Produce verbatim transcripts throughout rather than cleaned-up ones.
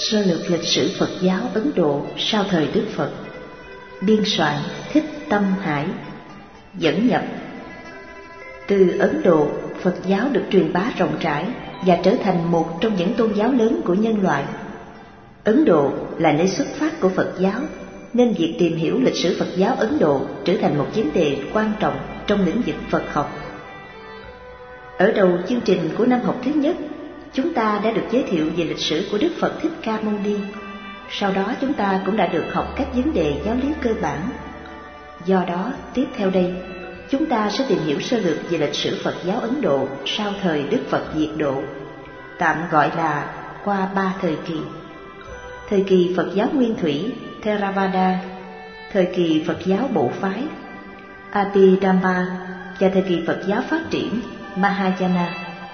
Sơ lược lịch sử Phật giáo Ấn Độ sau thời Đức Phật. Biên soạn Thích Tâm Hải. Dẫn nhập. Từ Ấn Độ, Phật giáo được truyền bá rộng rãi và trở thành một trong những tôn giáo lớn của nhân loại. Ấn Độ là nơi xuất phát của Phật giáo, nên việc tìm hiểu lịch sử Phật giáo Ấn Độ trở thành một vấn đề quan trọng trong lĩnh vực Phật học. Ở đầu chương trình của năm học thứ nhất, chúng ta đã được giới thiệu về lịch sử của Đức Phật Thích Ca Mâu Ni. Sau đó chúng ta cũng đã được học các vấn đề giáo lý cơ bản. Do đó, tiếp theo đây, chúng ta sẽ tìm hiểu sơ lược về lịch sử Phật giáo Ấn Độ sau thời Đức Phật diệt độ, tạm gọi là qua ba thời kỳ. Thời kỳ Phật giáo Nguyên Thủy, Theravada, thời kỳ Phật giáo Bộ Phái, Abhidhamma, và thời kỳ Phật giáo phát triển, Mahayana.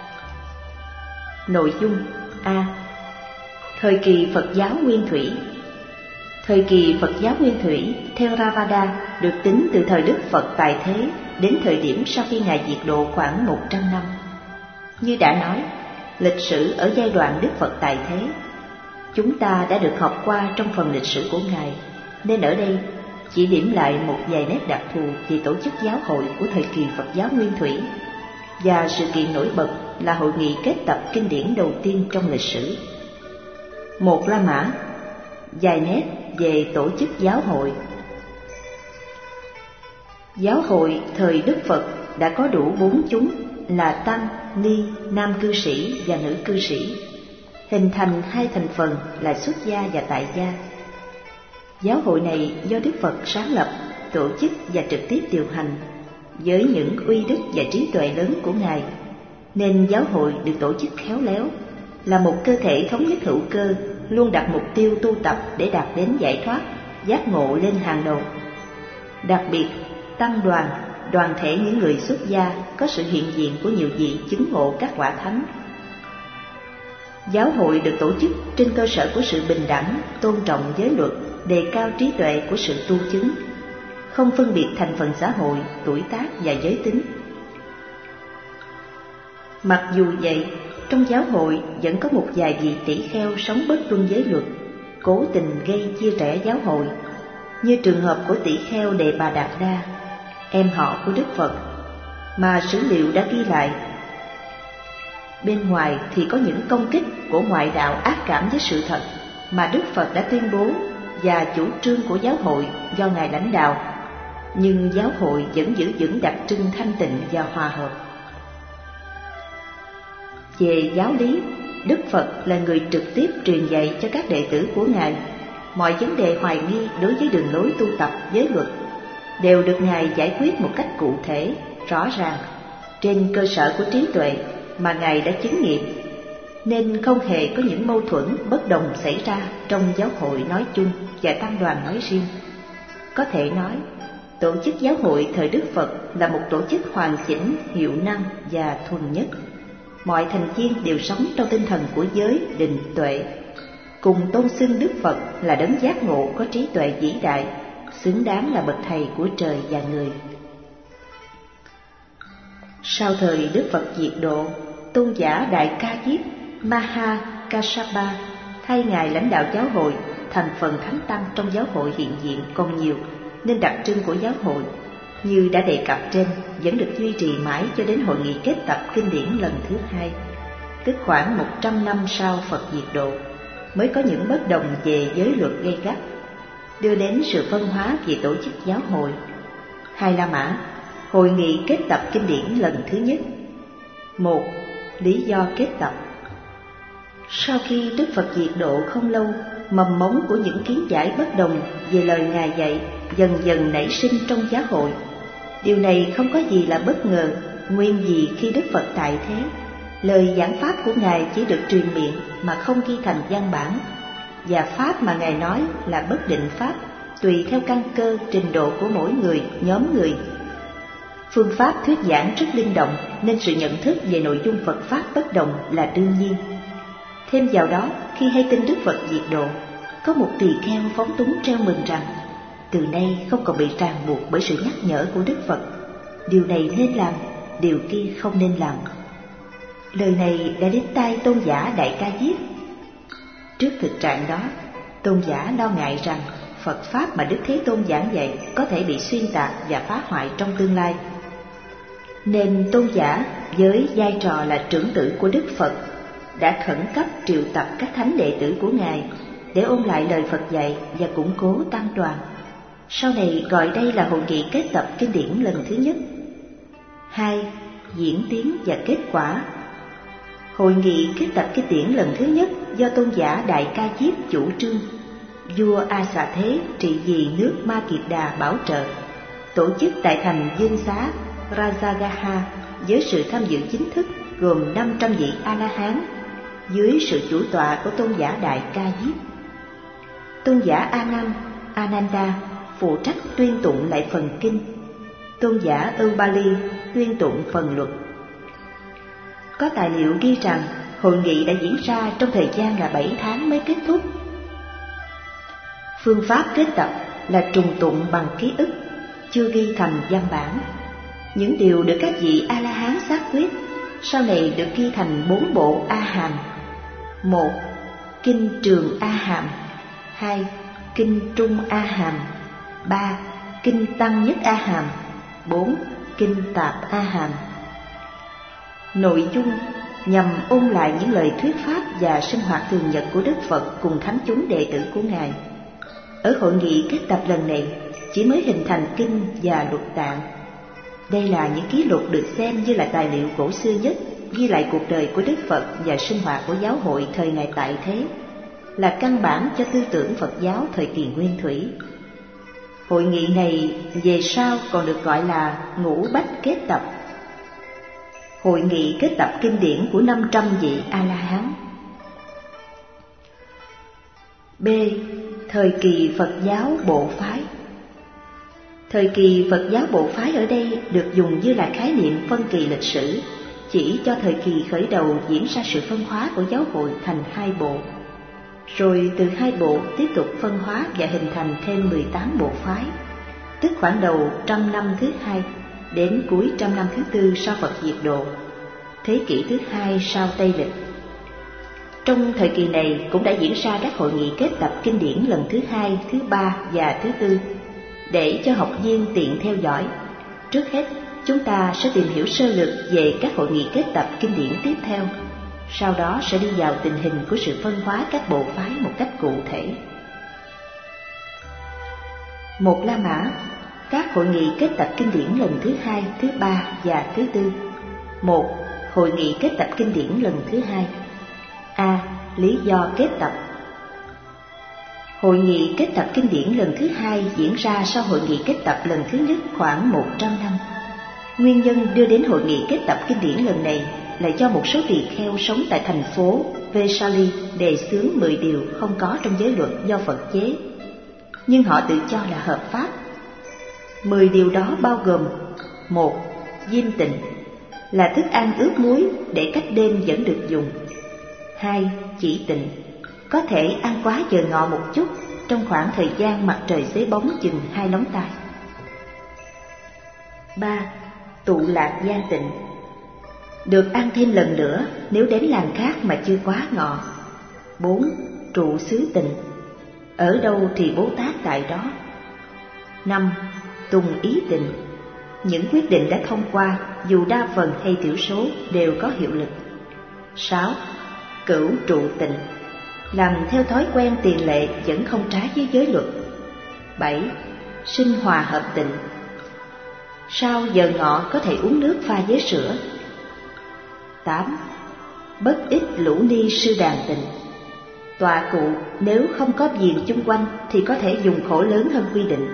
Nội dung A. Thời kỳ Phật giáo Nguyên Thủy. Thời kỳ Phật giáo Nguyên Thủy, Theravada, được tính từ thời Đức Phật tại thế đến thời điểm sau khi Ngài diệt độ khoảng một trăm năm. Như đã nói, lịch sử ở giai đoạn Đức Phật tại thế, chúng ta đã được học qua trong phần lịch sử của Ngài, nên ở đây chỉ điểm lại một vài nét đặc thù về tổ chức giáo hội của thời kỳ Phật giáo Nguyên Thủy và sự kiện nổi bật là hội nghị kết tập kinh điển đầu tiên trong lịch sử. Một La Mã. Vài nét về tổ chức giáo hội. Giáo hội thời Đức Phật đã có đủ bốn chúng là tăng, ni, nam cư sĩ và nữ cư sĩ, hình thành hai thành phần là xuất gia và tại gia. Giáo hội này do Đức Phật sáng lập, tổ chức và trực tiếp điều hành với những uy đức và trí tuệ lớn của Ngài, nên giáo hội được tổ chức khéo léo, là một cơ thể thống nhất hữu cơ, luôn đặt mục tiêu tu tập để đạt đến giải thoát, giác ngộ lên hàng đầu. Đặc biệt, tăng đoàn, đoàn thể những người xuất gia có sự hiện diện của nhiều vị chứng ngộ các quả thánh. Giáo hội được tổ chức trên cơ sở của sự bình đẳng, tôn trọng giới luật, đề cao trí tuệ của sự tu chứng, không phân biệt thành phần xã hội, tuổi tác và giới tính. Mặc dù vậy, trong giáo hội vẫn có một vài vị tỷ kheo sống bất tuân giới luật, cố tình gây chia rẽ giáo hội, như trường hợp của tỷ kheo Đề Bà Đạt Đa, em họ của Đức Phật, mà sử liệu đã ghi lại. Bên ngoài thì có những công kích của ngoại đạo ác cảm với sự thật mà Đức Phật đã tuyên bố và chủ trương của giáo hội do Ngài lãnh đạo, nhưng giáo hội vẫn giữ vững đặc trưng thanh tịnh và hòa hợp. Về giáo lý, Đức Phật là người trực tiếp truyền dạy cho các đệ tử của Ngài. Mọi vấn đề hoài nghi đối với đường lối tu tập, giới luật đều được Ngài giải quyết một cách cụ thể, rõ ràng, trên cơ sở của trí tuệ mà Ngài đã chứng nghiệm, nên không hề có những mâu thuẫn bất đồng xảy ra trong giáo hội nói chung và tăng đoàn nói riêng. Có thể nói, tổ chức giáo hội thời Đức Phật là một tổ chức hoàn chỉnh, hiệu năng và thuần nhất. Mọi thành viên đều sống trong tinh thần của giới định tuệ, cùng tôn xưng Đức Phật là đấng giác ngộ có trí tuệ vĩ đại, xứng đáng là bậc thầy của trời và người. Sau thời Đức Phật diệt độ, tôn giả Đại Ca Diếp Maha Kassapa thay Ngài lãnh đạo giáo hội. Thành phần thánh tăng trong giáo hội hiện diện còn nhiều, nên đặc trưng của giáo hội như đã đề cập trên vẫn được duy trì mãi cho đến hội nghị kết tập kinh điển lần thứ hai, tức khoảng một trăm năm sau Phật diệt độ, mới có những bất đồng về giới luật gay gắt, đưa đến sự phân hóa về tổ chức giáo hội. Hai La Mã. Hội nghị kết tập kinh điển lần thứ nhất. Một. Lý do kết tập. Sau khi Đức Phật diệt độ không lâu, mầm mống của những kiến giải bất đồng về lời Ngài dạy dần dần nảy sinh trong giáo hội. Điều này không có gì là bất ngờ, nguyên vì khi Đức Phật tại thế, lời giảng pháp của Ngài chỉ được truyền miệng mà không ghi thành văn bản, và pháp mà Ngài nói là bất định pháp, tùy theo căn cơ, trình độ của mỗi người, nhóm người. Phương pháp thuyết giảng rất linh động, nên sự nhận thức về nội dung Phật pháp bất đồng là đương nhiên. Thêm vào đó, khi hay tin Đức Phật diệt độ, có một tỳ kheo phóng túng treo mừng rằng từ nay không còn bị ràng buộc bởi sự nhắc nhở của Đức Phật. Điều này nên làm, điều kia không nên làm. Lời này đã đến tai tôn giả Đại Ca Diếp. Trước thực trạng đó, tôn giả lo ngại rằng Phật Pháp mà Đức Thế Tôn giảng dạy có thể bị xuyên tạc và phá hoại trong tương lai. Nên tôn giả với vai trò là trưởng tử của Đức Phật đã khẩn cấp triệu tập các thánh đệ tử của Ngài để ôn lại lời Phật dạy và củng cố tăng đoàn. Sau này gọi đây là hội nghị kết tập kinh điển lần thứ nhất. Hai. Diễn tiến và kết quả. Hội nghị kết tập kinh điển lần thứ nhất do tôn giả Đại Ca Diếp chủ trương, vua A Xà Thế trị vì nước Ma Kiệt Đà bảo trợ, tổ chức tại thành Dương Xá Rajagaha với sự tham dự chính thức gồm năm trăm vị A-la-hán dưới sự chủ tọa của tôn giả Đại Ca Diếp. Tôn giả A Nan Ananda phụ trách tuyên tụng lại phần kinh, tôn giả Ubali tuyên tụng phần luật. Có tài liệu ghi rằng hội nghị đã diễn ra trong thời gian là bảy tháng mới kết thúc. Phương pháp kết tập là trùng tụng bằng ký ức, chưa ghi thành văn bản. Những điều được các vị A-la-hán xác quyết sau này được ghi thành bốn bộ A Hàm: một. Kinh Trường A Hàm. Hai. Kinh Trung A Hàm. Ba. Kinh Tăng Nhất A Hàm. Bốn. Kinh Tạp A Hàm. Nội dung nhằm ôn lại những lời thuyết pháp và sinh hoạt thường nhật của Đức Phật cùng thánh chúng đệ tử của Ngài. Ở hội nghị kết tập lần này chỉ mới hình thành kinh và luật tạng. Đây là những ký lục được xem như là tài liệu cổ xưa nhất ghi lại cuộc đời của Đức Phật và sinh hoạt của giáo hội thời Ngài tại thế, là căn bản cho tư tưởng Phật giáo thời kỳ Nguyên Thủy. Hội nghị này về sau còn được gọi là Ngũ Bách Kết Tập, hội nghị kết tập kinh điển của năm trăm vị A-la-hán. B. Thời kỳ Phật giáo bộ phái. Thời kỳ Phật giáo bộ phái ở đây được dùng như là khái niệm phân kỳ lịch sử, chỉ cho thời kỳ khởi đầu diễn ra sự phân hóa của giáo hội thành hai bộ, rồi từ hai bộ tiếp tục phân hóa và hình thành thêm mười tám bộ phái, tức khoảng đầu trăm năm thứ hai đến cuối trăm năm thứ tư sau Phật diệt độ, thế kỷ thứ hai sau Tây lịch. Trong thời kỳ này cũng đã diễn ra các hội nghị kết tập kinh điển lần thứ hai, thứ ba và thứ tư, để cho học viên tiện theo dõi. Trước hết, chúng ta sẽ tìm hiểu sơ lược về các hội nghị kết tập kinh điển tiếp theo, sau đó sẽ đi vào tình hình của sự phân hóa các bộ phái một cách cụ thể. Một La Mã, các hội nghị kết tập kinh điển lần thứ hai, thứ ba và thứ tư. Một. Hội nghị kết tập kinh điển lần thứ hai. A. Lý do kết tập. Hội nghị kết tập kinh điển lần thứ hai diễn ra sau hội nghị kết tập lần thứ nhất khoảng một trăm năm. Nguyên nhân đưa đến hội nghị kết tập kinh điển lần này là do một số tỳ kheo sống tại thành phố Vesali đề xướng mười điều không có trong giới luật do Phật chế, nhưng họ tự cho là hợp pháp. Mười điều đó bao gồm: một. Diêm tịnh, là thức ăn ướp muối để cách đêm vẫn được dùng. Hai. Chỉ tịnh, có thể ăn quá giờ ngọ một chút trong khoảng thời gian mặt trời xế bóng chừng hai lóng tay. Ba. Tụ lạc gian tịnh, được ăn thêm lần nữa nếu đến làng khác mà chưa quá ngọ. Bốn. Trụ xứ tịnh, ở đâu thì Bố Tát tại đó. Năm. Tùng ý tịnh, những quyết định đã thông qua dù đa phần hay thiểu số đều có hiệu lực. Sáu. Cửu trụ tịnh, làm theo thói quen tiền lệ vẫn không trái với giới luật. Bảy. Sinh hòa hợp tịnh, sau giờ ngọ có thể uống nước pha với sữa. Tám. Bất ích lũ ni sư đàn tịnh, tọa cụ nếu không có viền chung quanh thì có thể dùng khổ lớn hơn quy định.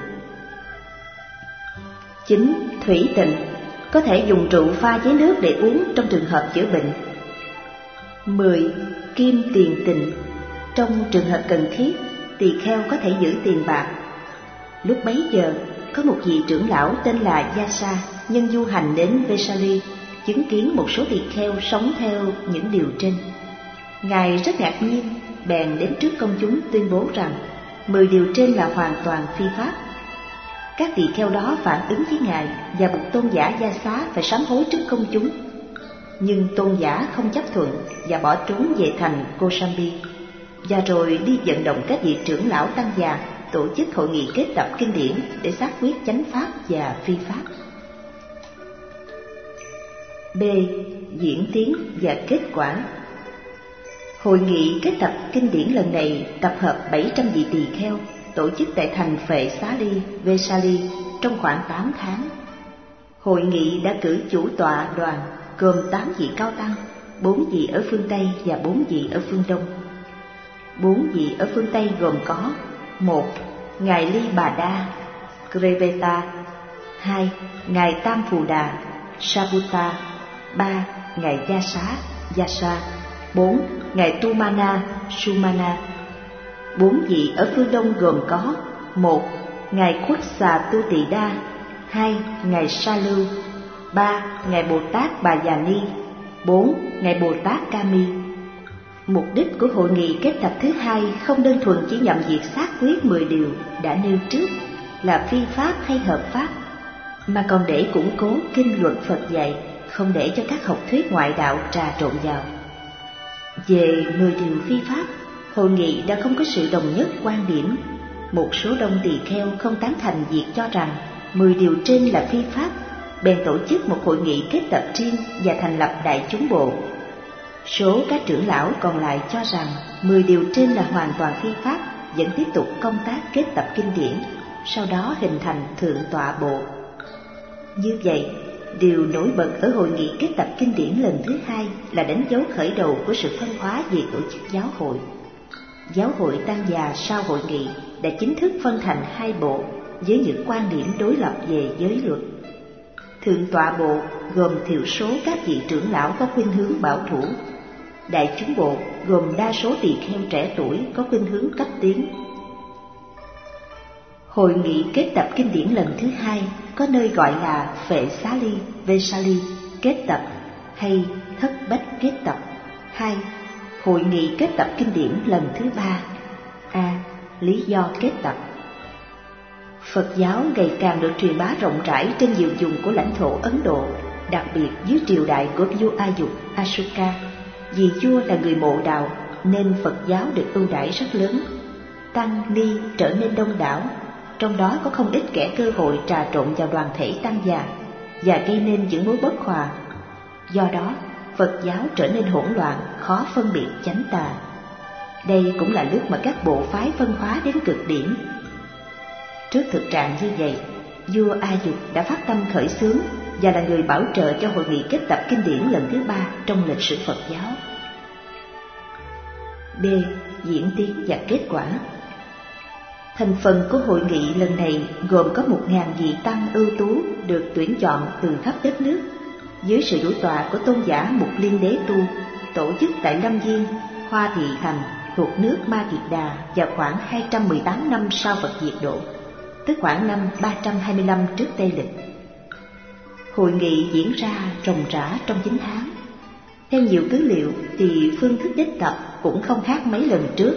Chín. Thủy tịnh, có thể dùng rượu pha với nước để uống trong trường hợp chữa bệnh. Mười. Kim tiền tịnh, trong trường hợp cần thiết, tỳ kheo có thể giữ tiền bạc. Lúc bấy giờ, có một vị trưởng lão tên là Yasa, nhân du hành đến Vesali, chứng kiến một số tỳ kheo sống theo những điều trên. Ngài rất ngạc nhiên, bèn đến trước công chúng tuyên bố rằng mười điều trên là hoàn toàn phi pháp. Các tỳ kheo đó phản ứng với Ngài và buộc tôn giả Yasa phải sám hối trước công chúng. Nhưng tôn giả không chấp thuận và bỏ trốn về thành Kosambi. và rồi đi vận động các vị trưởng lão tăng già tổ chức hội nghị kết tập kinh điển để xác quyết chánh pháp và phi pháp. B. Diễn tiến và kết quả. Hội nghị kết tập kinh điển lần này tập hợp bảy trăm vị tỳ kheo, tổ chức tại thành Phệ Xá Ly, Vesali trong khoảng tám tháng. Hội nghị đã cử chủ tọa đoàn gồm tám vị cao tăng, bốn vị ở phương Tây và bốn vị ở phương Đông. Bốn vị ở phương Tây gồm có: một. Ngài Ly Bà Đa, Greveta. Hai. Ngài Tam Phù Đà, Saputa. Ba. Ngài Gia Xá, Yasa. Bốn. Ngài Tumana, Sumana. Bốn vị ở phương Đông gồm có: một. Ngài Khuất Xà Tu Tỳ Đa. Hai. Ngài Sa Lưu. Ba. Ngài Bồ Tát Bà Già Ni. Bốn. Ngài Bồ Tát Ca Mi. Mục đích của hội nghị kết tập thứ hai không đơn thuần chỉ nhằm việc xác quyết mười điều đã nêu trước là phi pháp hay hợp pháp, mà còn để củng cố kinh luật Phật dạy, không để cho các học thuyết ngoại đạo trà trộn vào. Về mười điều phi pháp, hội nghị đã không có sự đồng nhất quan điểm. Một số đông tỳ kheo không tán thành việc cho rằng mười điều trên là phi pháp, bèn tổ chức một hội nghị kết tập riêng và thành lập đại chúng bộ. Số các trưởng lão còn lại cho rằng mười điều trên là hoàn toàn phi pháp, vẫn tiếp tục công tác kết tập kinh điển, sau đó hình thành thượng tọa bộ. Như vậy, điều nổi bật ở hội nghị kết tập kinh điển lần thứ hai là đánh dấu khởi đầu của sự phân hóa về tổ chức giáo hội. Giáo hội tăng già sau hội nghị đã chính thức phân thành hai bộ với những quan điểm đối lập về giới luật. Thượng tọa bộ gồm thiểu số các vị trưởng lão có khuynh hướng bảo thủ. Đại chúng bộ gồm đa số tỳ kheo trẻ tuổi có khuynh hướng cấp tiến. Hội nghị kết tập kinh điển lần thứ hai có nơi gọi là Phệ Xá Ly, Vesali kết tập hay Thất Bách kết tập. Hai. Hội nghị kết tập kinh điển lần thứ ba. A. Lý do kết tập. Phật giáo ngày càng được truyền bá rộng rãi trên nhiều vùng của lãnh thổ Ấn Độ, đặc biệt dưới triều đại của vua A Dục, Ashoka. Vì vua là người mộ đạo nên Phật giáo được ưu đãi rất lớn. Tăng ni trở nên đông đảo, trong đó có không ít kẻ cơ hội trà trộn vào đoàn thể tăng già và gây nên những mối bất hòa. Do đó, Phật giáo trở nên hỗn loạn, khó phân biệt chánh tà. Đây cũng là lúc mà các bộ phái phân hóa đến cực điểm. Trước thực trạng như vậy, vua A Dục đã phát tâm khởi xướng và là người bảo trợ cho hội nghị kết tập kinh điển lần thứ ba trong lịch sử Phật giáo. B. Diễn tiến và kết quả. Thành phần của hội nghị lần này gồm có một ngàn vị tăng ưu tú được tuyển chọn từ khắp đất nước, dưới sự chủ tọa của tôn giả Mục Liên Đế Tu, tổ chức tại Lâm Viên, Hoa Thị Thành thuộc nước Ma Kiệt Đà vào khoảng hai trăm mười tám năm sau Phật diệt độ, tức khoảng năm ba trăm hai mươi lăm trước Tây Lịch. Hội nghị diễn ra ròng rã trong chín tháng. Theo nhiều tư liệu thì phương thức kết tập cũng không khác mấy lần trước.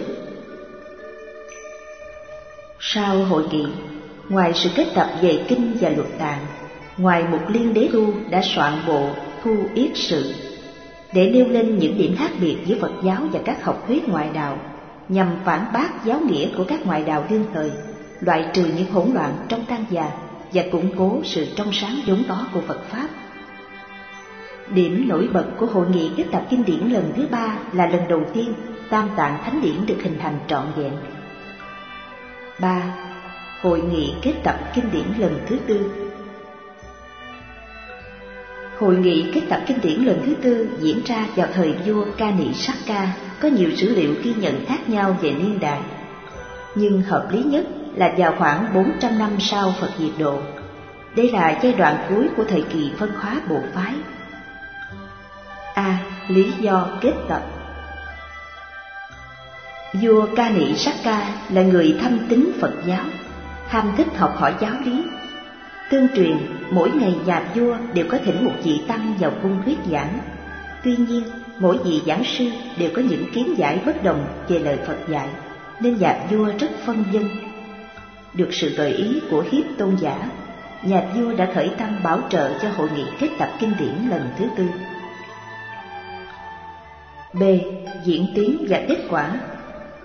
Sau hội nghị, ngoài sự kết tập về kinh và luật tạng, ngoài Mục Liên Đế Tu đã soạn bộ Thu Yết Sự để nêu lên những điểm khác biệt giữa Phật giáo và các học thuyết ngoại đạo, nhằm phản bác giáo nghĩa của các ngoại đạo đương thời, loại trừ những hỗn loạn trong tăng già và củng cố sự trong sáng vốn có của Phật Pháp. Điểm nổi bật của hội nghị kết tập kinh điển lần thứ ba là lần đầu tiên Tam Tạng Thánh Điển được hình thành trọn vẹn. Ba. Hội nghị kết tập kinh điển lần thứ tư. Hội nghị kết tập kinh điển lần thứ tư diễn ra vào thời vua Kani Sakka, có nhiều sử liệu ghi nhận khác nhau về niên đại, nhưng hợp lý nhất là vào khoảng bốn trăm năm sau Phật diệt độ. Đây là giai đoạn cuối của thời kỳ phân hóa bộ phái. A. Lý do kết tập. Vua Kani Sakka là người thâm tín Phật giáo, ham thích học hỏi giáo lý. Tương truyền, mỗi ngày nhà vua đều có thỉnh một vị tăng vào cung thuyết giảng. Tuy nhiên, mỗi vị giảng sư đều có những kiến giải bất đồng về lời Phật dạy, nên nhà vua rất phân vân. Được sự gợi ý của Hiếp tôn giả, nhà vua đã khởi tâm bảo trợ cho hội nghị kết tập kinh điển lần thứ tư. B. Diễn tiến và kết quả.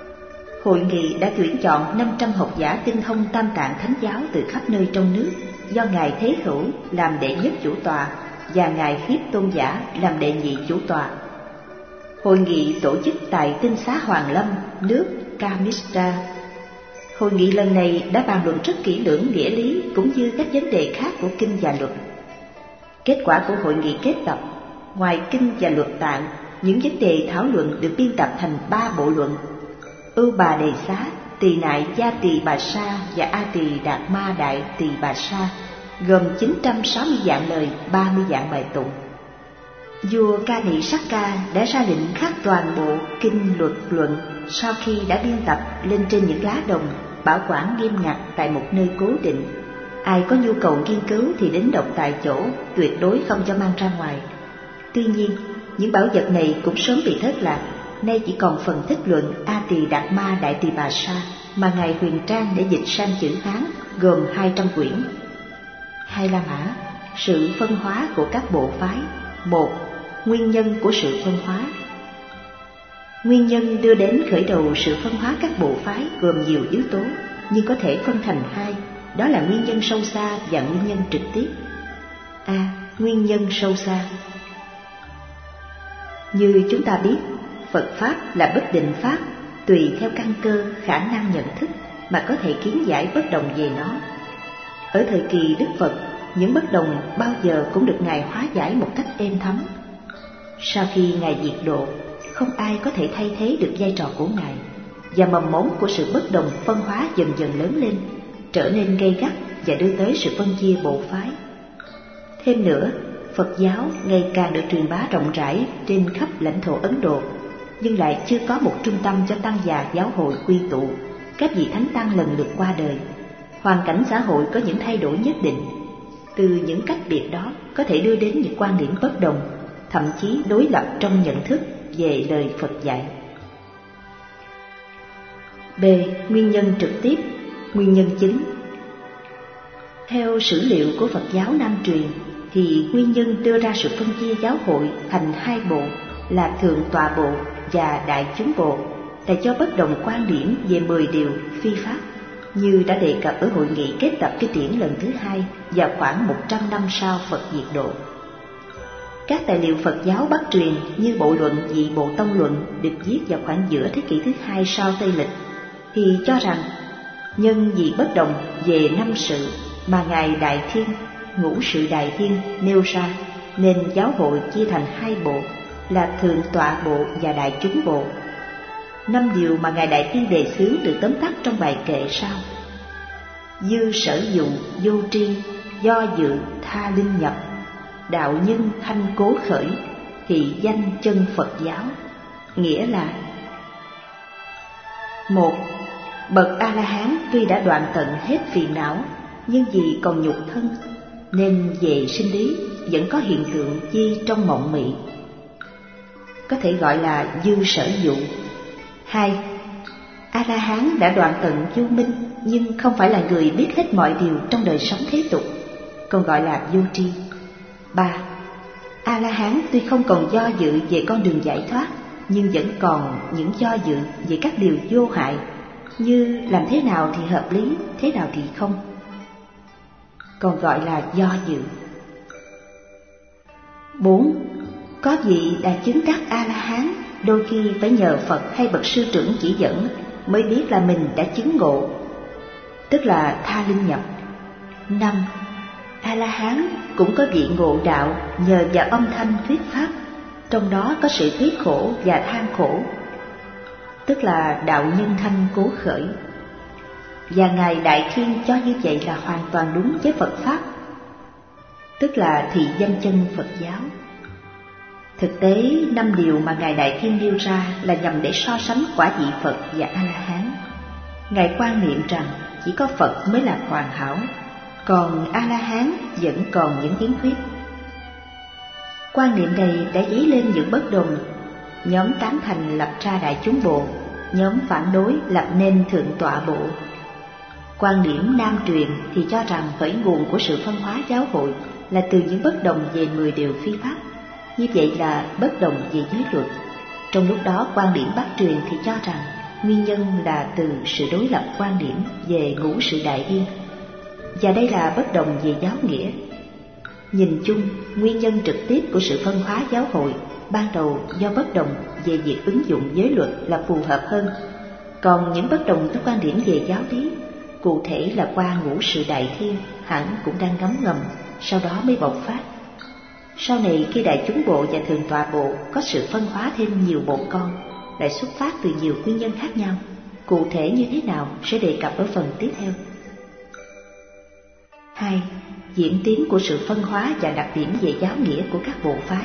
Hội nghị đã tuyển chọn năm trăm học giả tinh thông Tam Tạng Thánh giáo từ khắp nơi trong nước, do Ngài Thế Hữu làm đệ nhất chủ tọa và Ngài Khiết Tôn giả làm đệ nhị chủ tọa. Hội nghị tổ chức tại Tinh xá Hoàng Lâm, nước Kamistra. Hội nghị lần này đã bàn luận rất kỹ lưỡng nghĩa lý cũng như các vấn đề khác của kinh và luật. Kết quả của hội nghị kết tập, ngoài kinh và luật tạng, những vấn đề thảo luận được biên tập thành ba bộ luận: Ưu Bà Đề Xá, Tỳ Nại Gia Tỳ Bà Sa và A Tỳ Đạt Ma Đại Tỳ Bà Sa, gồm chín trăm sáu mươi vạn lời, ba mươi vạn bài tụng. Vua Ca Nị Sắc Ca đã ra lệnh khắc toàn bộ kinh luật luận sau khi đã biên tập lên trên những lá đồng, bảo quản nghiêm ngặt tại một nơi cố định. Ai có nhu cầu nghiên cứu thì đến đọc tại chỗ, tuyệt đối không cho mang ra ngoài. Tuy nhiên, những bảo vật này cũng sớm bị thất lạc, nay chỉ còn phần thích luận A Tỳ Đạt Ma Đại Tỳ Bà Sa mà Ngài Huyền Trang để dịch sang chữ Hán, gồm hai trăm quyển. Hai La Mã, sự phân hóa của các bộ phái. Một, nguyên nhân của sự phân hóa. Nguyên nhân đưa đến khởi đầu sự phân hóa các bộ phái gồm nhiều yếu tố, nhưng có thể phân thành hai, đó là nguyên nhân sâu xa và nguyên nhân trực tiếp. A. Nguyên nhân sâu xa. Như chúng ta biết, Phật Pháp là bất định Pháp, tùy theo căn cơ, khả năng nhận thức mà có thể kiến giải bất đồng về nó. Ở thời kỳ Đức Phật, những bất đồng bao giờ cũng được Ngài hóa giải một cách êm thấm. Sau khi Ngài diệt độ, không ai có thể thay thế được vai trò của Ngài, và mầm mống của sự bất đồng phân hóa dần dần lớn lên, trở nên gay gắt và đưa tới sự phân chia bộ phái. Thêm nữa, Phật giáo ngày càng được truyền bá rộng rãi trên khắp lãnh thổ Ấn Độ, nhưng lại chưa có một trung tâm cho tăng già giáo hội quy tụ. Các vị thánh tăng lần lượt qua đời, hoàn cảnh xã hội có những thay đổi nhất định. Từ những cách biệt đó có thể đưa đến những quan điểm bất đồng, thậm chí đối lập trong nhận thức về lời Phật dạy. B. Nguyên nhân trực tiếp, nguyên nhân chính. Theo sử liệu của Phật giáo Nam truyền, thì nguyên nhân đưa ra sự phân chia giáo hội thành hai bộ là Thượng Tọa Bộ và Đại Chúng Bộ là do bất đồng quan điểm về mười điều phi pháp, như đã đề cập ở hội nghị kết tập kinh điển lần thứ hai vào khoảng một trăm năm sau Phật diệt độ. Các tài liệu Phật giáo Bắc truyền như bộ luận Dị Bộ Tông Luận được viết vào khoảng giữa thế kỷ thứ hai sau Tây Lịch thì cho rằng nhân vì bất đồng về năm sự mà Ngài Đại Thiên, Ngũ Sự Đại Thiên nêu ra, nên giáo hội chia thành hai bộ là Thượng Tọa Bộ và Đại Chúng Bộ. Năm điều mà Ngài Đại Thiên đề xướng được tóm tắt trong bài kệ sau: dư sở dụng vô tri, do dự tha linh nhập, đạo nhân thanh cố khởi, thị danh chân Phật giáo. Nghĩa là: một, bậc A-la-hán tuy đã đoạn tận hết phiền não, nhưng vì còn nhục thân nên về sinh lý vẫn có hiện tượng chi trong mộng mị, có thể gọi là dư sở dụ. Hai, A-la-hán đã đoạn tận vô minh, nhưng không phải là người biết hết mọi điều trong đời sống thế tục, còn gọi là vô tri. Ba, A-la-hán tuy không còn do dự về con đường giải thoát, nhưng vẫn còn những do dự về các điều vô hại, như làm thế nào thì hợp lý, thế nào thì không, còn gọi là do dự. Bốn, có vị đã chứng đắc A-la-hán, đôi khi phải nhờ Phật hay bậc sư trưởng chỉ dẫn mới biết là mình đã chứng ngộ, tức là tha linh nhập. Năm, A-la-hán cũng có vị ngộ đạo nhờ vào âm thanh thuyết pháp, trong đó có sự thuyết khổ và than khổ, tức là đạo nhân thanh cố khởi. Và Ngài Đại Thiên cho như vậy là hoàn toàn đúng với Phật Pháp, tức là thị danh chân Phật giáo. Thực tế, năm điều mà Ngài Đại Thiên nêu ra là nhằm để so sánh quả vị Phật và A-la-hán. Ngài quan niệm rằng chỉ có Phật mới là hoàn hảo, còn A-la-hán vẫn còn những khiếm khuyết. Quan niệm này đã dấy lên những bất đồng. Nhóm tán thành lập ra Đại Chúng Bộ, nhóm phản đối lập nên Thượng Tọa Bộ. Quan điểm Nam truyền thì cho rằng khởi nguồn của sự phân hóa giáo hội là từ những bất đồng về mười điều phi pháp, như vậy là bất đồng về giới luật. Trong lúc đó quan điểm Bắc truyền thì cho rằng nguyên nhân là từ sự đối lập quan điểm về ngũ sự đại thiên, và đây là bất đồng về giáo nghĩa. Nhìn chung, nguyên nhân trực tiếp của sự phân hóa giáo hội ban đầu do bất đồng về việc ứng dụng giới luật là phù hợp hơn, còn những bất đồng với quan điểm về giáo lý, cụ thể là qua ngũ sự đại thiên, hẳn cũng đang ngấm ngầm, sau đó mới bộc phát. Sau này khi đại chúng bộ và thượng tọa bộ có sự phân hóa thêm nhiều bộ con, lại xuất phát từ nhiều nguyên nhân khác nhau, cụ thể như thế nào sẽ đề cập ở phần tiếp theo. Hai. Diễn tiến của sự phân hóa và đặc điểm về giáo nghĩa của các bộ phái.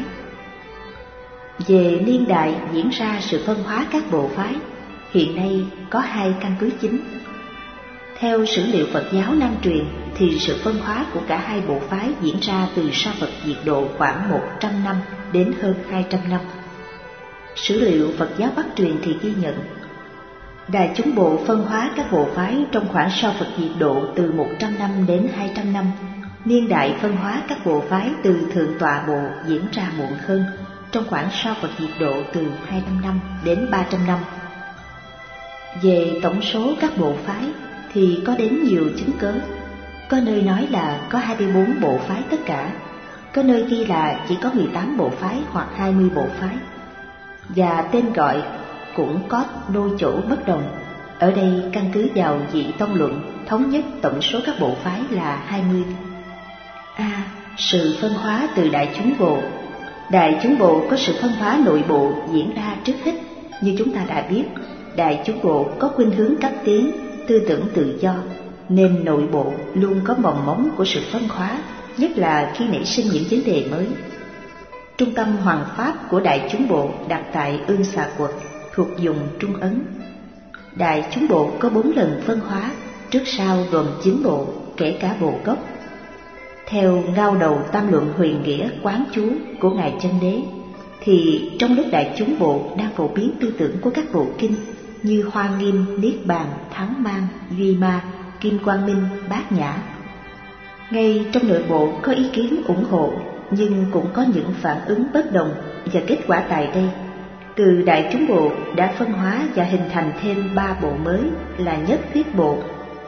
Về niên đại diễn ra sự phân hóa các bộ phái, hiện nay có hai căn cứ chính. Theo sử liệu Phật giáo Nam truyền thì sự phân hóa của cả hai bộ phái diễn ra từ sau Phật diệt độ khoảng một trăm năm đến hơn hai trăm năm. Sử liệu Phật giáo Bắc truyền thì ghi nhận đại chúng bộ phân hóa các bộ phái trong khoảng sau Phật diệt độ từ một trăm năm đến hai trăm năm. Niên đại phân hóa các bộ phái từ thượng tọa bộ diễn ra muộn hơn, trong khoảng sau Phật diệt độ từ hai trăm năm đến ba trăm năm. Về tổng số các bộ phái thì có đến nhiều chứng cớ. Có nơi nói là có hai mươi bốn bộ phái tất cả, có nơi ghi là chỉ có mười tám bộ phái hoặc hai mươi bộ phái. Và tên gọi cũng có đôi chỗ bất đồng. Ở đây căn cứ vào vị tông luận thống nhất tổng số các bộ phái là hai mươi. A. Sự phân hóa từ đại chúng bộ. Đại chúng bộ có sự phân hóa nội bộ diễn ra trước hết. Như chúng ta đã biết, đại chúng bộ có khuynh hướng cấp tiến, tư tưởng tự do, nên nội bộ luôn có mầm móng của sự phân hóa, nhất là khi nảy sinh những vấn đề mới. Trung tâm hoàng pháp của đại chúng bộ đặt tại Ương Xà Quật, thuộc vùng Trung Ấn. Đại chúng bộ có bốn lần phân hóa, trước sau gồm chín bộ, kể cả bộ gốc. Theo ngao đầu tam luận huyền nghĩa quán chú của Ngài Chân Đế, thì trong lúc đại chúng bộ đang phổ biến tư tưởng của các bộ kinh như Hoa Nghiêm, Niết Bàn, Thắng Mang, Duy Ma, Kim Quang Minh, Bát Nhã, ngay trong nội bộ có ý kiến ủng hộ, nhưng cũng có những phản ứng bất đồng, và kết quả tại đây, từ đại chúng bộ đã phân hóa và hình thành thêm ba bộ mới là Nhất Thuyết Bộ,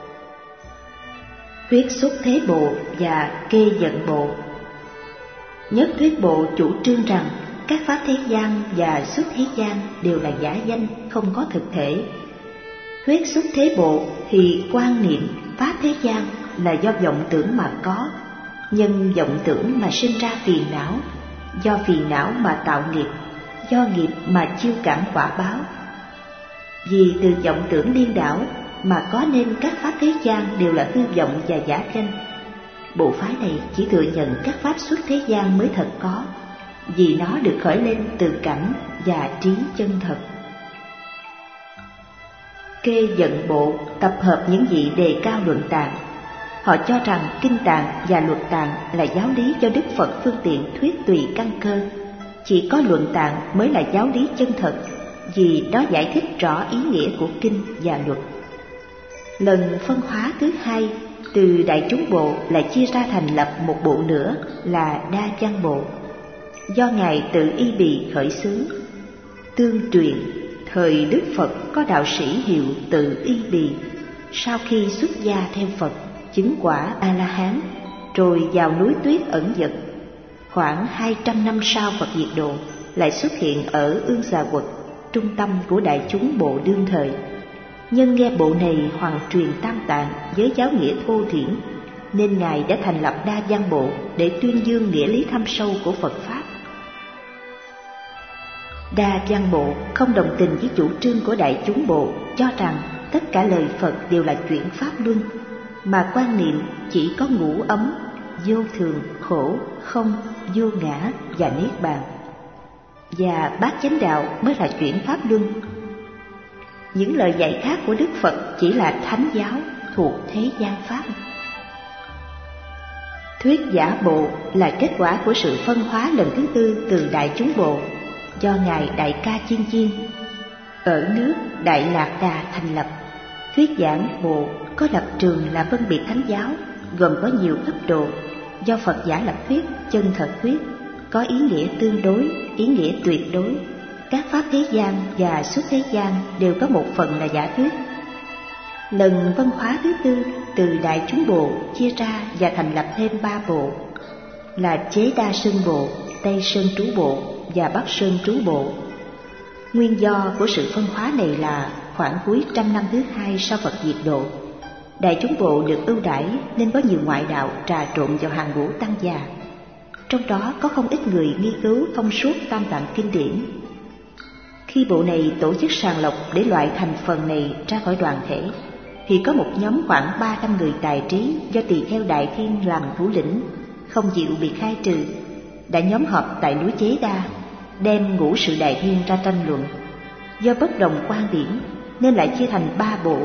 Thuyết Xuất Thế Bộ và Kê Giận Bộ. Nhất Thuyết Bộ chủ trương rằng các pháp thế gian và xuất thế gian đều là giả danh, không có thực thể. Thuyết Xuất Thế Bộ thì quan niệm pháp thế gian là do vọng tưởng mà có, nhân vọng tưởng mà sinh ra phiền não, do phiền não mà tạo nghiệp, do nghiệp mà chiêu cảm quả báo. Vì từ vọng tưởng điên đảo mà có nên các pháp thế gian đều là hư vọng và giả danh. Bộ phái này chỉ thừa nhận các pháp xuất thế gian mới thật có, vì nó được khởi lên từ cảnh và trí chân thật. Kê Giận Bộ tập hợp những vị đề cao luận tạng. Họ cho rằng kinh tạng và luật tạng là giáo lý do Đức Phật phương tiện thuyết tùy căn cơ, chỉ có luận tạng mới là giáo lý chân thật, vì đó giải thích rõ ý nghĩa của kinh và luật. Lần phân hóa thứ hai, từ đại chúng bộ lại chia ra thành lập một bộ nữa là Đa Văn Bộ, do Ngài Tự Y Bì khởi xướng. Tương truyền, thời Đức Phật có đạo sĩ hiệu Tự Y Bì, sau khi xuất gia theo Phật, chứng quả A-la-hán, rồi vào núi tuyết ẩn dật. Khoảng hai trăm năm sau Phật diệt độ, lại xuất hiện ở Ương Xà Quật, trung tâm của đại chúng bộ đương thời. Nhân nghe bộ này hoàn truyền tam tạng với giáo nghĩa thô thiển, nên Ngài đã thành lập Đa Văn Bộ để tuyên dương nghĩa lý thâm sâu của Phật Pháp. Đa Văn Bộ không đồng tình với chủ trương của đại chúng bộ, cho rằng tất cả lời Phật đều là chuyển pháp luân, mà quan niệm chỉ có ngũ ấm, vô thường, khổ, không, vô ngã và niết bàn, và bát chánh đạo mới là chuyển pháp luân. Những lời dạy khác của Đức Phật chỉ là thánh giáo thuộc thế gian pháp. Thuyết Giả Bộ là kết quả của sự phân hóa lần thứ tư từ đại chúng bộ, do Ngài Đại Ca Chiên Chiên ở nước Đại Lạc Đà thành lập. Thuyết Giảng Bộ có lập trường là phân biệt thánh giáo, gồm có nhiều cấp độ, do Phật giả lập thuyết chân thật thuyết, có ý nghĩa tương đối, ý nghĩa tuyệt đối, các pháp thế gian và xuất thế gian đều có một phần là giả thuyết. Lần văn hóa thứ tư từ Đại Chúng Bộ chia ra và thành lập thêm ba bộ là Chế Đa Sơn Bộ, Tây Sơn Trú Bộ và Bắc Sơn Trú Bộ. Nguyên do của sự phân hóa này là khoảng cuối trăm năm thứ hai sau Phật diệt độ, Đại Chúng Bộ được ưu đãi nên có nhiều ngoại đạo trà trộn vào hàng ngũ tăng già. Trong đó có không ít người nghiên cứu thông suốt Tam Tạng kinh điển. Khi bộ này tổ chức sàng lọc để loại thành phần này ra khỏi đoàn thể, thì có một nhóm khoảng ba trăm người tài trí do Tỳ Kheo Đại Thiên làm thủ lĩnh, không chịu bị khai trừ, đã nhóm họp tại núi Chế Đa, đem ngũ sự Đại Thiên ra tranh luận. Do bất đồng quan điểm nên lại chia thành ba bộ,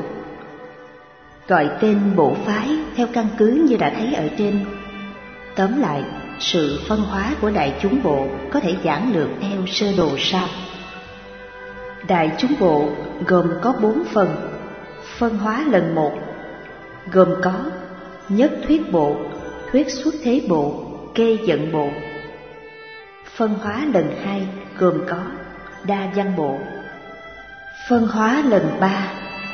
gọi tên bộ phái theo căn cứ như đã thấy ở trên. Tóm lại, sự phân hóa của Đại Chúng Bộ có thể giản lược theo sơ đồ sau. Đại Chúng Bộ gồm có bốn phần. Phân hóa lần một gồm có Nhất Thuyết Bộ, Thuyết Xuất Thế Bộ, Kê Dẫn Bộ. Phân hóa lần hai gồm có Đa Văn Bộ. Phân hóa lần ba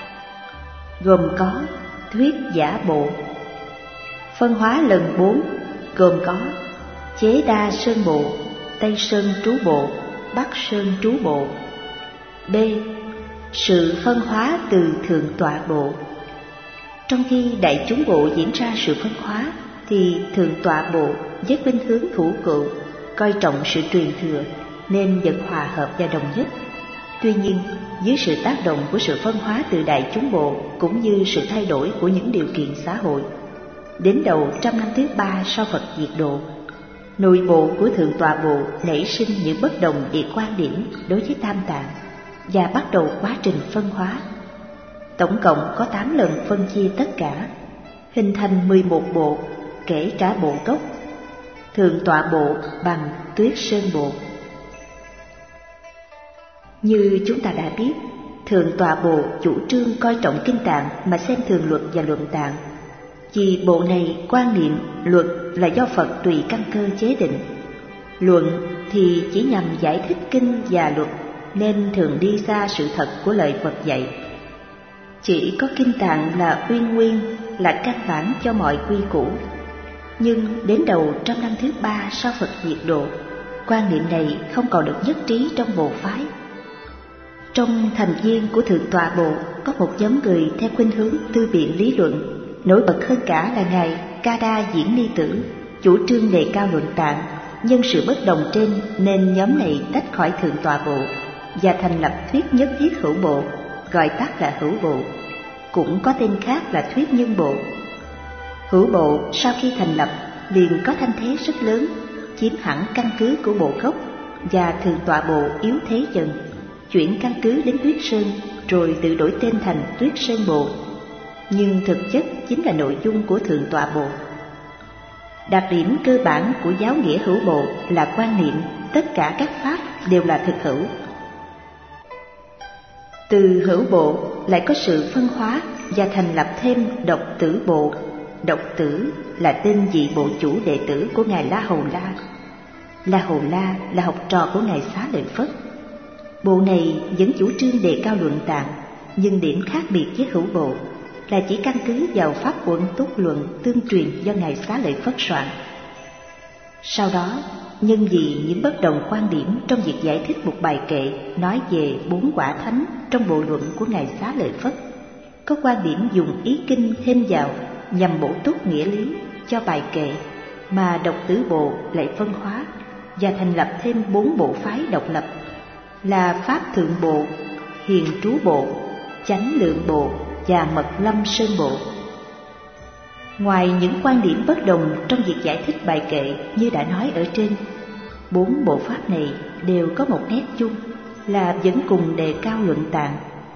gồm có Thuyết Giả Bộ. Phân hóa lần bốn gồm có Chế Đa Sơn Bộ, Tây Sơn Trú Bộ, Bắc Sơn Trú Bộ. B. Sự phân hóa từ Thượng Tọa Bộ. Trong khi Đại Chúng Bộ diễn ra sự phân hóa, thì Thượng Tọa Bộ với khuynh hướng thủ cựu, coi trọng sự truyền thừa nên vẫn hòa hợp và đồng nhất. Tuy nhiên, dưới sự tác động của sự phân hóa từ Đại Chúng Bộ cũng như sự thay đổi của những điều kiện xã hội, đến đầu trăm năm thứ ba sau Phật diệt độ, nội bộ của Thượng Tọa Bộ nảy sinh những bất đồng về quan điểm đối với Tam Tạng và bắt đầu quá trình phân hóa. Tổng cộng có tám lần phân chia tất cả, hình thành mười một bộ, kể cả bộ gốc Thượng Tọa Bộ bằng Tuyết Sơn Bộ. Như chúng ta đã biết, Thượng Tọa Bộ chủ trương coi trọng kinh tạng mà xem thường luật và luận tạng. Vì bộ này quan niệm luật là do Phật tùy căn cơ chế định, luận thì chỉ nhằm giải thích kinh và luật, nên thường đi xa sự thật của lời Phật dạy. Chỉ có kinh tạng là uyên nguyên, là căn bản cho mọi quy củ. Nhưng đến đầu trăm năm thứ ba sau Phật diệt độ, quan niệm này không còn được nhất trí trong bộ phái. Trong thành viên của Thượng Tọa Bộ có một nhóm người theo khuynh hướng tư biện lý luận. Nổi bật hơn cả là ngài Ca Đa Diễn Ni Tử, chủ trương đề cao luận tạng. Nhân sự bất đồng trên nên nhóm này tách khỏi Thượng Tọa Bộ và thành lập Thuyết Nhất Thiết Hữu Bộ, gọi tắt là Hữu Bộ, cũng có tên khác là Thuyết Nhân Bộ. Hữu Bộ sau khi thành lập liền có thanh thế rất lớn, chiếm hẳn căn cứ của bộ gốc, và Thượng Tọa Bộ yếu thế dần, chuyển căn cứ đến Tuyết Sơn, rồi tự đổi tên thành Tuyết Sơn Bộ. Nhưng thực chất chính là nội dung của Thượng Tọa Bộ. Đặc điểm cơ bản của giáo nghĩa Hữu Bộ là quan niệm tất cả các pháp đều là thực hữu. Từ Hữu Bộ lại có sự phân hóa và thành lập thêm Độc Tử Bộ. Độc Tử là tên vị bộ chủ đệ tử của ngài La Hầu La. La Hầu La là học trò của ngài Xá Lợi Phất. Bộ này vẫn chủ trương đề cao luận tạng, nhưng điểm khác biệt với Hữu Bộ là chỉ căn cứ vào pháp Quận Túc Luận tương truyền do ngài Xá Lợi Phất soạn. Sau đó, nhân vì những bất đồng quan điểm trong việc giải thích một bài kệ nói về bốn quả thánh trong bộ luận của ngài Xá Lợi Phất, có quan điểm dùng ý kinh thêm vào nhằm bổ túc nghĩa lý cho bài kệ, mà Độc Tử Bộ lại phân hóa và thành lập thêm bốn bộ phái độc lập là Pháp Thượng Bộ, Hiền Trú Bộ, Chánh Lượng Bộ và Mật Lâm Sơn Bộ. Ngoài những quan điểm bất đồng trong việc giải thích bài kệ như đã nói ở trên, bốn bộ pháp này đều có một nét chung là vẫn cùng đề cao luận tạng.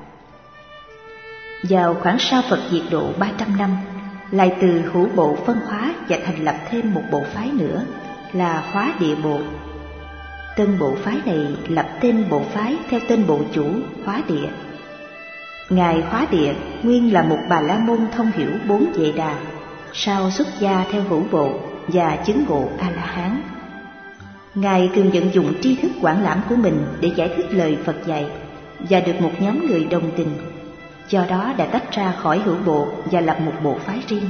Vào khoảng sau Phật diệt độ ba trăm năm, lại từ Hữu Bộ phân hóa và thành lập thêm một bộ phái nữa là Hóa Địa Bộ. Tân bộ phái này lập tên bộ phái theo tên bộ chủ Hóa Địa. Ngài Hóa Địa nguyên là một Bà La Môn thông hiểu bốn Vệ Đà, sau xuất gia theo Hữu Bộ và chứng ngộ A La Hán. Ngài thường vận dụng tri thức quảng lãm của mình để giải thích lời Phật dạy và được một nhóm người đồng tình, do đó đã tách ra khỏi hữu bộ và lập một bộ phái riêng.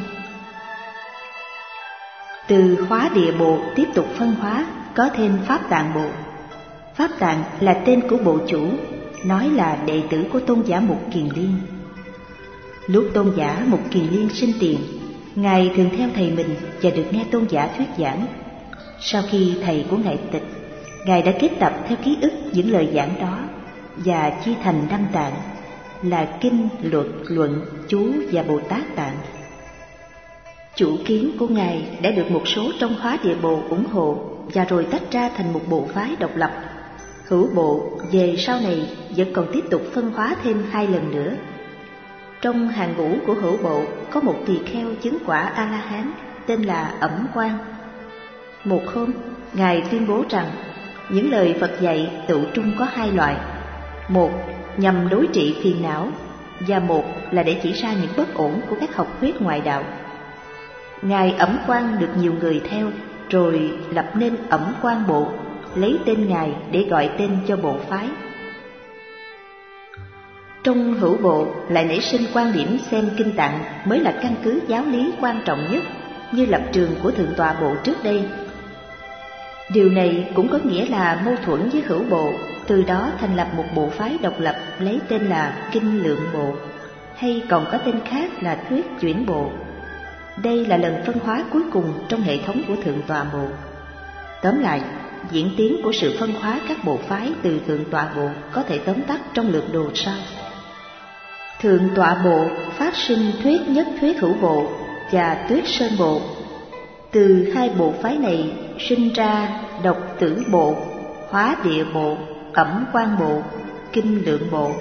Từ Hóa Địa Bộ tiếp tục phân hóa, có thêm Pháp Tạng Bộ. Pháp Tạng là tên của bộ chủ, nói là đệ tử của tôn giả Mục Kiền Liên. Lúc tôn giả Mục Kiền Liên sinh tiền, Ngài thường theo thầy mình và được nghe tôn giả thuyết giảng. Sau khi thầy của Ngài tịch, Ngài đã kết tập theo ký ức những lời giảng đó và chia thành năm tạng là Kinh, Luật, Luận, Chú và Bồ Tát Tạng. Chủ kiến của Ngài đã được một số trong Hóa Địa Bộ ủng hộ và rồi tách ra thành một bộ phái độc lập. Hữu bộ về sau này vẫn còn tiếp tục phân hóa thêm hai lần nữa. Trong hàng ngũ của hữu bộ có một tỳ kheo chứng quả A-la-hán tên là Ẩm Quang. Một hôm, Ngài tuyên bố rằng những lời Phật dạy tự trung có hai loại: một nhằm đối trị phiền não, và một là để chỉ ra những bất ổn của các học thuyết ngoại đạo. Ngài Ẩm Quang được nhiều người theo, rồi lập nên Ẩm Quang Bộ, lấy tên Ngài để gọi tên cho bộ phái. Trong hữu bộ lại nảy sinh quan điểm xem Kinh Tạng mới là căn cứ giáo lý quan trọng nhất, như lập trường của Thượng tọa Bộ trước đây. Điều này cũng có nghĩa là mâu thuẫn với hữu bộ, từ đó thành lập một bộ phái độc lập lấy tên là Kinh Lượng Bộ, hay còn có tên khác là Thuyết Chuyển Bộ. Đây là lần phân hóa cuối cùng trong hệ thống của Thượng tọa Bộ. Tóm lại, diễn tiến của sự phân hóa các bộ phái từ Thượng tọa Bộ có thể tóm tắt trong lược đồ sau. Thượng tọa Bộ phát sinh Thuyết Nhất Thuyết Hữu Bộ và Tuyết Sơn Bộ. Từ hai bộ phái này sinh ra Độc Tử Bộ, Hóa Địa Bộ, Ẩm Quang Bộ, Kinh Lượng Bộ.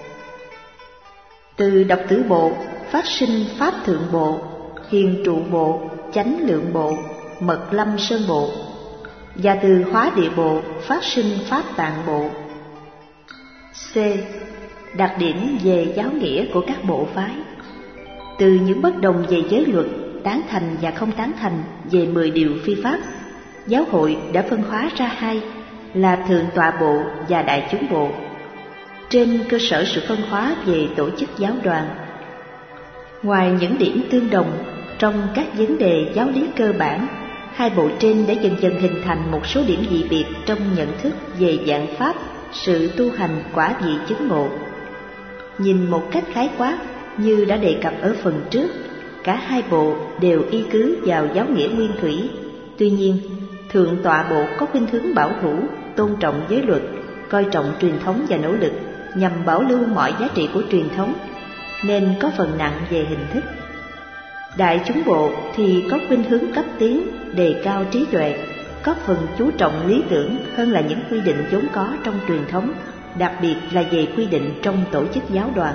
Từ Độc Tử Bộ phát sinh Pháp Thượng Bộ, Hiền Trụ Bộ, Chánh Lượng Bộ, Mật Lâm Sơn Bộ. Và từ Hóa Địa Bộ phát sinh Pháp Tạng Bộ. C. Đặc điểm về giáo nghĩa của các bộ phái. Từ những bất đồng về giới luật, tán thành và không tán thành về mười điều phi pháp, giáo hội đã phân hóa ra hai là Thượng tọa Bộ và Đại chúng Bộ, trên cơ sở sự phân hóa về tổ chức giáo đoàn. Ngoài những điểm tương đồng trong các vấn đề giáo lý cơ bản, hai bộ trên đã dần dần hình thành một số điểm dị biệt trong nhận thức về dạng pháp, sự tu hành quả vị chứng ngộ. Nhìn một cách khái quát, như đã đề cập ở phần trước, cả hai bộ đều y cứ vào giáo nghĩa nguyên thủy. Tuy nhiên, Thượng tọa Bộ có khuynh hướng bảo thủ, tôn trọng giới luật, coi trọng truyền thống và nỗ lực nhằm bảo lưu mọi giá trị của truyền thống, nên có phần nặng về hình thức. Đại chúng Bộ thì có khuynh hướng cấp tiến, đề cao trí tuệ, có phần chú trọng lý tưởng hơn là những quy định vốn có trong truyền thống, đặc biệt là về quy định trong tổ chức giáo đoàn.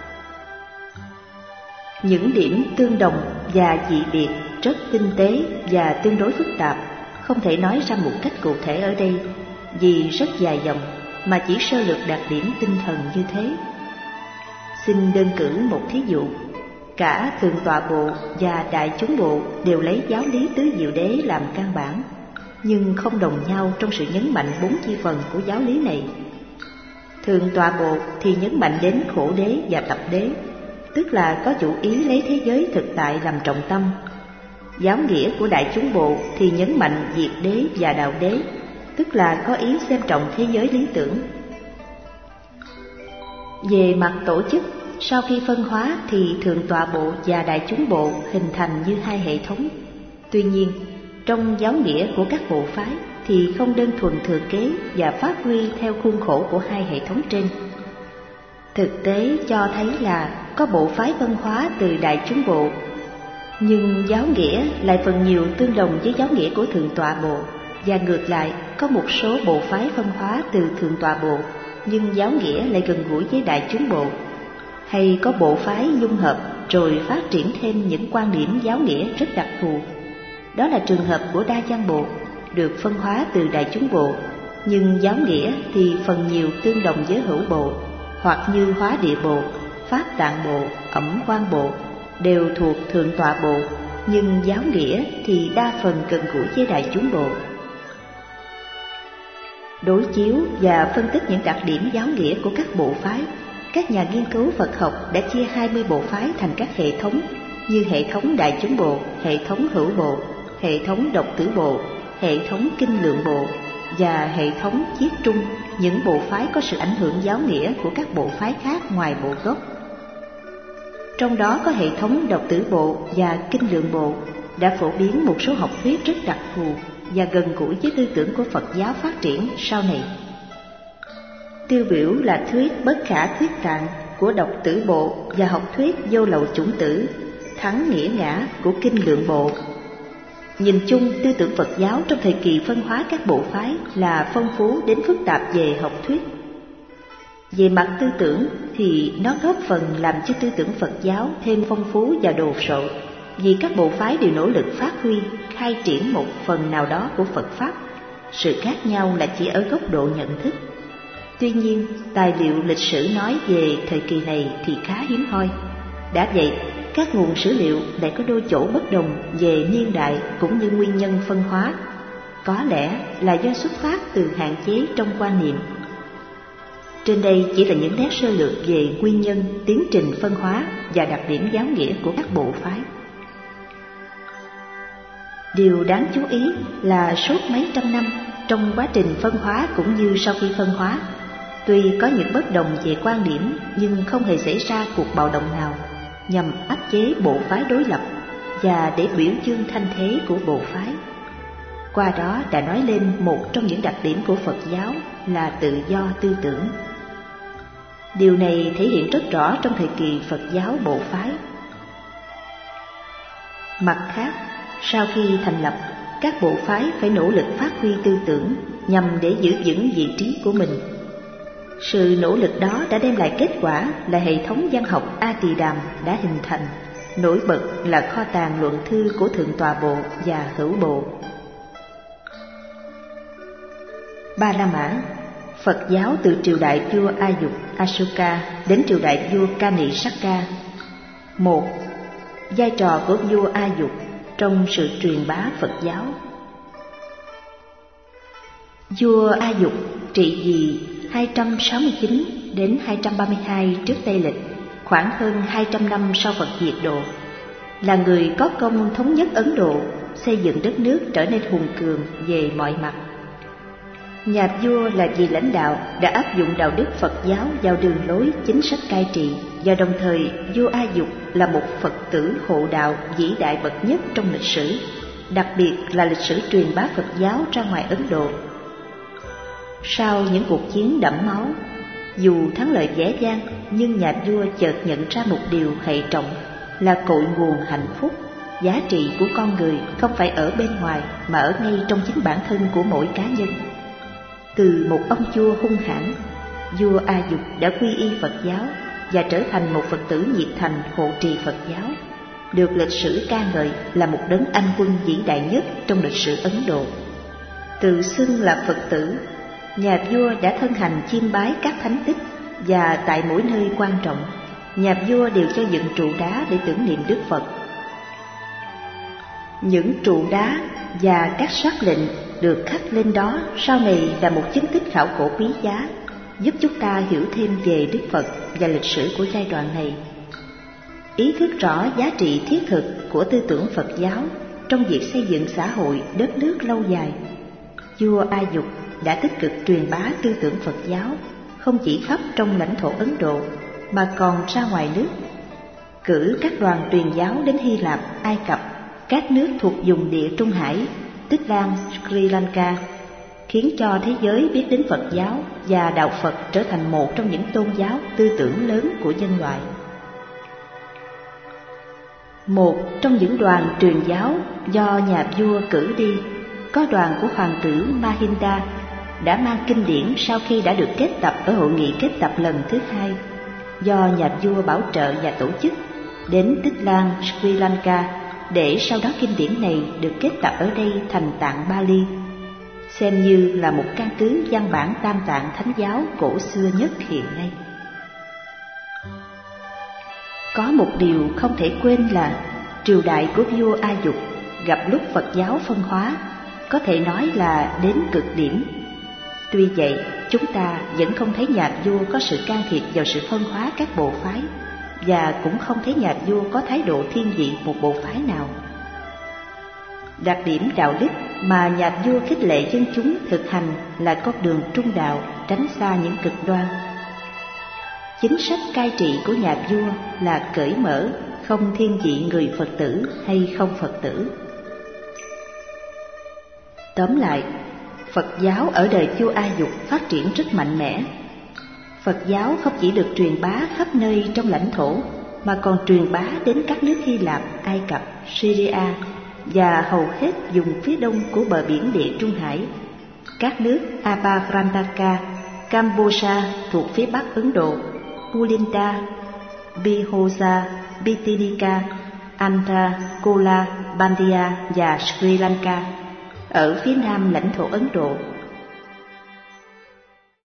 Những điểm tương đồng và dị biệt rất tinh tế và tương đối phức tạp, không thể nói ra một cách cụ thể ở đây vì rất dài dòng, mà chỉ sơ lược đặc điểm tinh thần như thế. Xin đơn cử một thí dụ. Cả Thượng tọa Bộ và Đại chúng Bộ đều lấy giáo lý tứ diệu đế làm căn bản, nhưng không đồng nhau trong sự nhấn mạnh bốn chi phần của giáo lý này. Thượng tọa Bộ thì nhấn mạnh đến khổ đế và tập đế, tức là có chủ ý lấy thế giới thực tại làm trọng tâm. Giáo nghĩa của Đại chúng Bộ thì nhấn mạnh diệt đế và đạo đế, tức là có ý xem trọng thế giới lý tưởng. Về mặt tổ chức, sau khi phân hóa thì Thượng tọa Bộ và Đại chúng Bộ hình thành như hai hệ thống. Tuy nhiên, trong giáo nghĩa của các bộ phái thì không đơn thuần thừa kế và phát huy theo khuôn khổ của hai hệ thống trên. Thực tế cho thấy là có bộ phái phân hóa từ Đại chúng Bộ, nhưng giáo nghĩa lại phần nhiều tương đồng với giáo nghĩa của Thượng tọa Bộ, và ngược lại có một số bộ phái phân hóa từ Thượng tọa Bộ, nhưng giáo nghĩa lại gần gũi với Đại chúng Bộ. Hay có bộ phái dung hợp rồi phát triển thêm những quan điểm giáo nghĩa rất đặc thù. Đó là trường hợp của Đa Văn Bộ, được phân hóa từ Đại chúng Bộ, nhưng giáo nghĩa thì phần nhiều tương đồng với Hữu Bộ, hoặc như Hóa Địa Bộ, Pháp Tạng Bộ, Ẩm Quang Bộ đều thuộc Thượng tọa Bộ, nhưng giáo nghĩa thì đa phần gần gũi với Đại chúng Bộ. Đối chiếu và phân tích những đặc điểm giáo nghĩa của các bộ phái, các nhà nghiên cứu Phật học đã chia hai mươi bộ phái thành các hệ thống như hệ thống Đại Chúng Bộ, hệ thống Hữu Bộ, hệ thống Độc Tử Bộ, hệ thống Kinh Lượng Bộ và hệ thống Chiết Trung, những bộ phái có sự ảnh hưởng giáo nghĩa của các bộ phái khác ngoài bộ gốc. Trong đó có hệ thống Độc Tử Bộ và Kinh Lượng Bộ đã phổ biến một số học thuyết rất đặc thù và gần gũi với tư tưởng của Phật giáo phát triển sau này. Tiêu biểu là thuyết Bất Khả Thuyết Tạng của Độc Tử Bộ và học thuyết Vô Lậu Chủng Tử, Thắng Nghĩa Ngã của Kinh Lượng Bộ. Nhìn chung, tư tưởng Phật giáo trong thời kỳ phân hóa các bộ phái là phong phú đến phức tạp về học thuyết. Về mặt tư tưởng thì nó góp phần làm cho tư tưởng Phật giáo thêm phong phú và đồ sộ, vì các bộ phái đều nỗ lực phát huy, khai triển một phần nào đó của Phật Pháp. Sự khác nhau là chỉ ở góc độ nhận thức. Tuy nhiên, tài liệu lịch sử nói về thời kỳ này thì khá hiếm hoi. Đã vậy, các nguồn sử liệu lại có đôi chỗ bất đồng về niên đại cũng như nguyên nhân phân hóa. Có lẽ là do xuất phát từ hạn chế trong quan niệm. Trên đây chỉ là những nét sơ lược về nguyên nhân, tiến trình phân hóa và đặc điểm giáo nghĩa của các bộ phái. Điều đáng chú ý là suốt mấy trăm năm trong quá trình phân hóa cũng như sau khi phân hóa, tuy có những bất đồng về quan điểm nhưng không hề xảy ra cuộc bạo động nào nhằm áp chế bộ phái đối lập và để biểu dương thanh thế của bộ phái. Qua đó đã nói lên một trong những đặc điểm của Phật giáo là tự do tư tưởng. Điều này thể hiện rất rõ trong thời kỳ Phật giáo bộ phái. Mặt khác, sau khi thành lập, các bộ phái phải nỗ lực phát huy tư tưởng nhằm để giữ vững vị trí của mình. Sự nỗ lực đó đã đem lại kết quả là hệ thống văn học A Tỳ Đàm đã hình thành, nổi bật là kho tàng luận thư của Thượng Tọa Bộ và Hữu Bộ. Ba La Mã, Phật giáo từ triều đại vua A Dục Ashoka đến triều đại vua Kanishaka. Một. Vai trò của vua A Dục trong sự truyền bá Phật giáo. Vua A Dục trị vì hai trăm sáu mươi chín đến hai trăm ba mươi hai trước Tây Lịch, khoảng hơn hai trăm năm sau Phật diệt độ, là người có công thống nhất Ấn Độ, xây dựng đất nước trở nên hùng cường về mọi mặt. Nhà vua là vị lãnh đạo đã áp dụng đạo đức Phật giáo vào đường lối chính sách cai trị, và đồng thời vua A Dục là một Phật tử hộ đạo vĩ đại bậc nhất trong lịch sử, đặc biệt là lịch sử truyền bá Phật giáo ra ngoài Ấn Độ. Sau những cuộc chiến đẫm máu, dù thắng lợi vẻ vang, nhưng nhà vua chợt nhận ra một điều hệ trọng là cội nguồn hạnh phúc, giá trị của con người không phải ở bên ngoài mà ở ngay trong chính bản thân của mỗi cá nhân. Từ một ông vua hung hãn, vua A Dục đã quy y Phật giáo và trở thành một Phật tử nhiệt thành hộ trì Phật giáo, được lịch sử ca ngợi là một đấng anh quân vĩ đại nhất trong lịch sử Ấn Độ. Tự xưng là Phật tử, nhà vua đã thân hành chiêm bái các thánh tích, và tại mỗi nơi quan trọng, nhà vua đều cho dựng trụ đá để tưởng niệm Đức Phật. Những trụ đá và các sắc lệnh được khắc lên đó sau này là một chứng tích khảo cổ quý giá, giúp chúng ta hiểu thêm về Đức Phật và lịch sử của giai đoạn này. Ý thức rõ giá trị thiết thực của tư tưởng Phật giáo trong việc xây dựng xã hội, đất nước lâu dài, vua A Dục đã tích cực truyền bá tư tưởng Phật giáo không chỉ khắp trong lãnh thổ Ấn Độ mà còn ra ngoài nước, cử các đoàn truyền giáo đến Hy Lạp, Ai Cập, các nước thuộc vùng Địa Trung Hải, Tích Lan, Sri Lanka, khiến cho thế giới biết đến Phật giáo và đạo Phật trở thành một trong những tôn giáo tư tưởng lớn của nhân loại. Một trong những đoàn truyền giáo do nhà vua cử đi, có đoàn của hoàng tử Mahinda đã mang kinh điển sau khi đã được kết tập ở hội nghị kết tập lần thứ hai do nhà vua bảo trợ và tổ chức, đến Tích Lan, Sri Lanka, để sau đó kinh điển này được kết tập ở đây thành tạng Bali, xem như là một căn cứ văn bản tam tạng thánh giáo cổ xưa nhất hiện nay. Có một điều không thể quên là triều đại của vua A Dục gặp lúc Phật giáo phân hóa, có thể nói là đến cực điểm. Tuy vậy, chúng ta vẫn không thấy nhà vua có sự can thiệp vào sự phân hóa các bộ phái, và cũng không thấy nhà vua có thái độ thiên vị một bộ phái nào. Đặc điểm đạo đức mà nhà vua khích lệ dân chúng thực hành là con đường trung đạo, tránh xa những cực đoan. Chính sách cai trị của nhà vua là cởi mở, không thiên vị người Phật tử hay không Phật tử. Tóm lại, Phật giáo ở đời vua A Dục phát triển rất mạnh mẽ. Phật giáo không chỉ được truyền bá khắp nơi trong lãnh thổ, mà còn truyền bá đến các nước Hy Lạp, Ai Cập, Syria và hầu hết vùng phía đông của bờ biển Địa Trung Hải, các nước Apavrantaka, Cambodia thuộc phía bắc Ấn Độ, Pulinda, Bihoja, Bitinika, Andhra, Kola, Bandia và Sri Lanka. Ở phía nam lãnh thổ Ấn Độ,